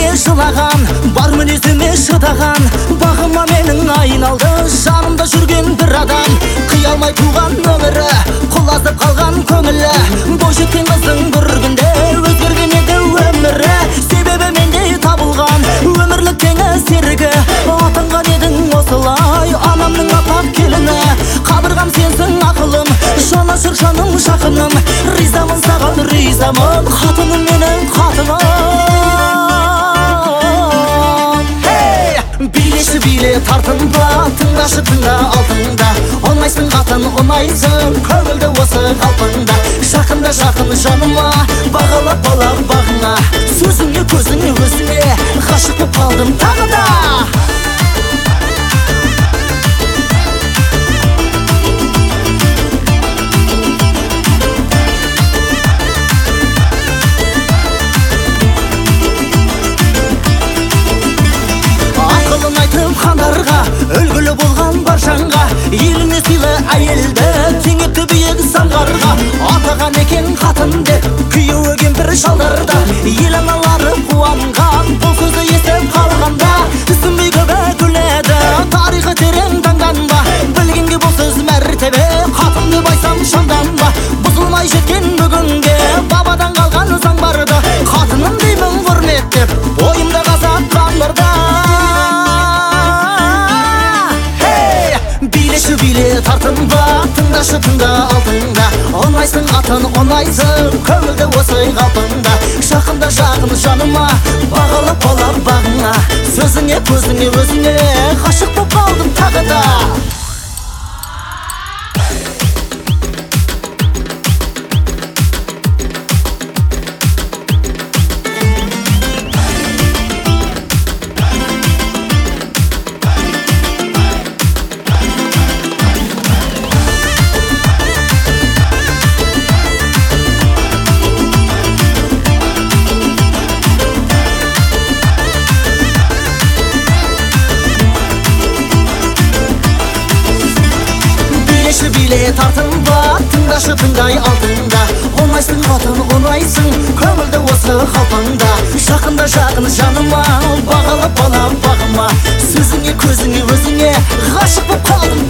жылаған, бар мінезіме шыдаған, бағыма менің айналды, жанымда жүрген бір адам. Қия алмай туған өмірі, құлазып қалған көңілі, бойжеткен қыздың бір күнде өзгерген еді өмірі. Себебі менде табылған өмірлік теңі серігі, атанған едің осылай анамның аппақ келіні. Қабырғам сенсің ақылым, жанашыр жаным жақыным, ризамын саған ризамын, қатыным менің қатыным. Билеші биле тартынба, тыңдашы тыңда алтында, оңайсың қатын оңайсың, көңілді осы қалпында. Жақында жақын жаныма, бағалап балап бағыңа, сөзіңе көзіңе өзіңе ғашық боп қалдым тағы да. Хандарға, үлгілі болған бар жанға, еліне сыйлы әйелді теңепті биік самғарға. Атаған екен қатын деп күйеуі кемпір шалдарда, ел аналары қуанған, бұл сөзі естіп қалғанда. Сүмбей көбі күледі, тарихы терең таңданба, білгенге бұл сөз мәртебе, қатынды байсам шамданба. Бұзылмай жеткен бүгінге бабадан қалған заң барды, қатыным деймін құрметтеп, ойымда қазақ қамырда. Биле тартынба, тыңдашы тыңда алтында, оңайсың атын оңайсың, көңілді осы қалпында. Жақында жақын жаныма, бағалап балап бағыңа, сөзіңе көзіңе өзіңе ғашық боп қалдым тағы да. Биле тартынба, тыңдашы тыңдай алтында, оңайсың қатын оңайсың, көңілді осы қалпында. Жақында жақын жаныма, бағалап балап бағыма, сөзіңе көзіңе өзіңе ғашық боп қалдым